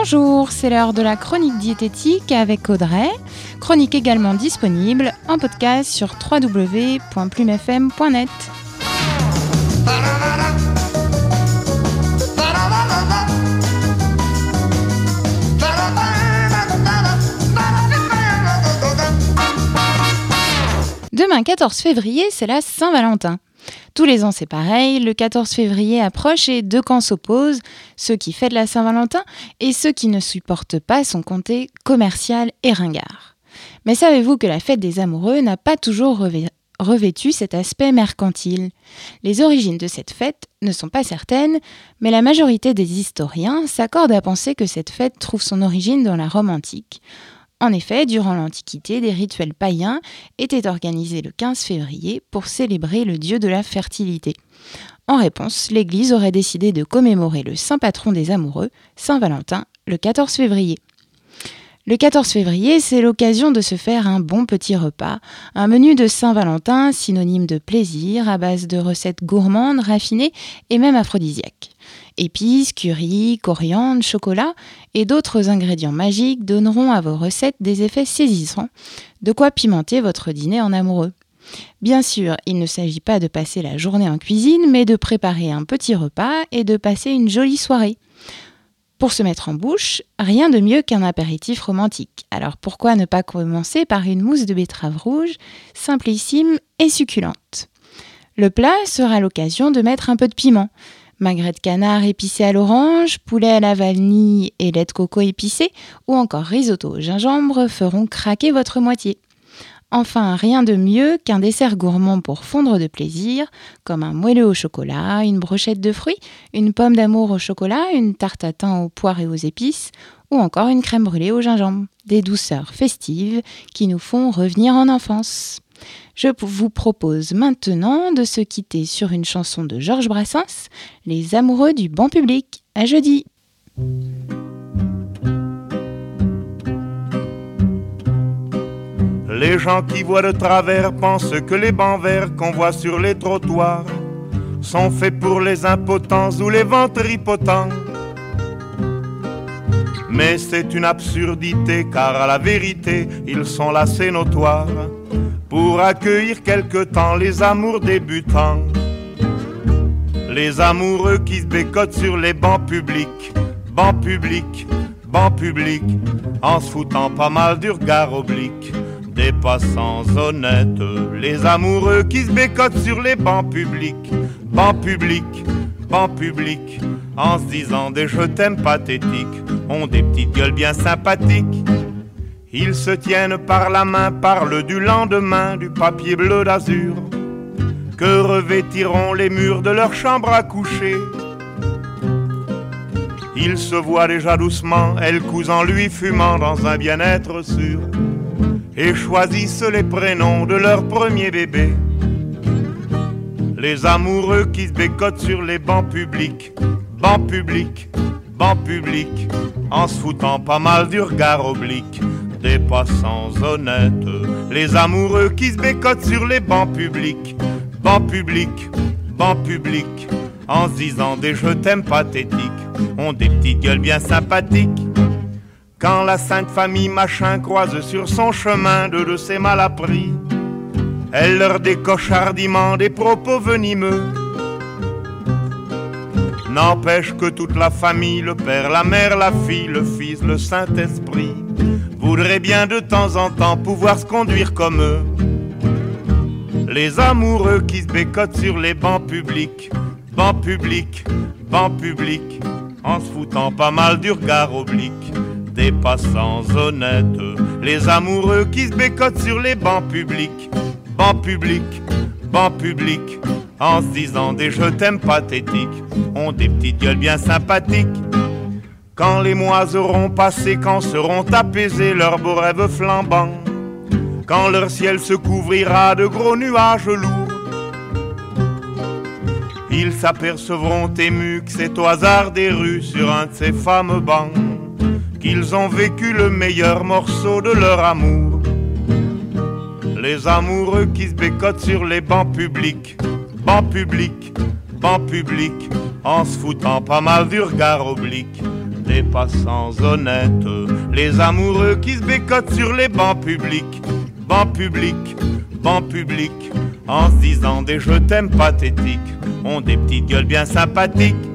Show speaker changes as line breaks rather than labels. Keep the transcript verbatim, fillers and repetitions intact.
Bonjour, c'est l'heure de la chronique diététique avec Audrey, chronique également disponible en podcast sur w w w point plume f m point net. Demain, quatorze février, c'est la Saint-Valentin. Tous les ans, c'est pareil, le quatorze février approche et deux camps s'opposent, ceux qui fêtent la Saint-Valentin et ceux qui ne supportent pas son côté commercial et ringard. Mais savez-vous que la fête des amoureux n'a pas toujours revê- revêtu cet aspect mercantile ? Les origines de cette fête ne sont pas certaines, mais la majorité des historiens s'accordent à penser que cette fête trouve son origine dans la Rome antique. En effet, durant l'Antiquité, des rituels païens étaient organisés le quinze février pour célébrer le dieu de la fertilité. En réponse, l'Église aurait décidé de commémorer le saint patron des amoureux, Saint Valentin, le quatorze février. Le quatorze février, c'est l'occasion de se faire un bon petit repas, un menu de Saint-Valentin synonyme de plaisir à base de recettes gourmandes, raffinées et même aphrodisiaques. Épices, curry, coriandre, chocolat et d'autres ingrédients magiques donneront à vos recettes des effets saisissants, de quoi pimenter votre dîner en amoureux. Bien sûr, il ne s'agit pas de passer la journée en cuisine, mais de préparer un petit repas et de passer une jolie soirée. Pour se mettre en bouche, rien de mieux qu'un apéritif romantique. Alors pourquoi ne pas commencer par une mousse de betterave rouge, simplissime et succulente. Le plat sera l'occasion de mettre un peu de piment. Magret de canard épicé à l'orange, poulet à la vanille et lait de coco épicé, ou encore risotto au gingembre feront craquer votre moitié. Enfin, rien de mieux qu'un dessert gourmand pour fondre de plaisir, comme un moelleux au chocolat, une brochette de fruits, une pomme d'amour au chocolat, une tarte à thym aux poires et aux épices, ou encore une crème brûlée au gingembre. Des douceurs festives qui nous font revenir en enfance. Je vous propose maintenant de se quitter sur une chanson de Georges Brassens, Les amoureux du banc public. À jeudi.
Les gens qui voient de travers pensent que les bancs verts qu'on voit sur les trottoirs sont faits pour les impotents ou les ventripotents. Mais c'est une absurdité, car à la vérité, ils sont là, c'est notoire, pour accueillir quelque temps les amours débutants. Les amoureux qui se bécotent sur les bancs publics, bancs publics, bancs publics, en se foutant pas mal du regard oblique des passants honnêtes. Les amoureux qui se bécotent sur les bancs publics, bancs publics, bancs publics, en se disant des je t'aime pathétiques, ont des petites gueules bien sympathiques. Ils se tiennent par la main, parlent du lendemain, du papier bleu d'azur que revêtiront les murs de leur chambre à coucher. Ils se voient déjà doucement, elle cousant lui fumant dans un bien-être sûr, et choisissent les prénoms de leur premier bébé. Les amoureux qui se bécotent sur les bancs publics, bancs publics, bancs publics, en se foutant pas mal du regard oblique des passants honnêtes. Les amoureux qui se bécotent sur les bancs publics, bancs publics, bancs publics, en se disant des je t'aime pathétiques, ont des petites gueules bien sympathiques. Quand la sainte famille machin croise sur son chemin deux de ses malappris, elle leur décoche hardiment des propos venimeux. N'empêche que toute la famille, le père, la mère, la fille, le fils, le Saint-Esprit, voudraient bien de temps en temps pouvoir se conduire comme eux. Les amoureux qui se bécotent sur les bancs publics, bancs publics, bancs publics, en se foutant pas mal du regard oblique des passants honnêtes. Les amoureux qui se bécotent sur les bancs publics, bancs publics, bancs publics, en se disant des je t'aime pathétiques, ont des petites gueules bien sympathiques. Quand les mois auront passé, quand seront apaisés leurs beaux rêves flambants, quand leur ciel se couvrira de gros nuages lourds, ils s'apercevront émus que c'est au hasard des rues, sur un de ces fameux bancs, qu'ils ont vécu le meilleur morceau de leur amour. Les amoureux qui se bécotent sur les bancs publics, bancs publics, bancs publics, en se foutant pas mal du regard oblique des passants honnêtes, les amoureux qui se bécotent sur les bancs publics, bancs publics, bancs publics, en se disant des je t'aime pathétiques, ont des petites gueules bien sympathiques.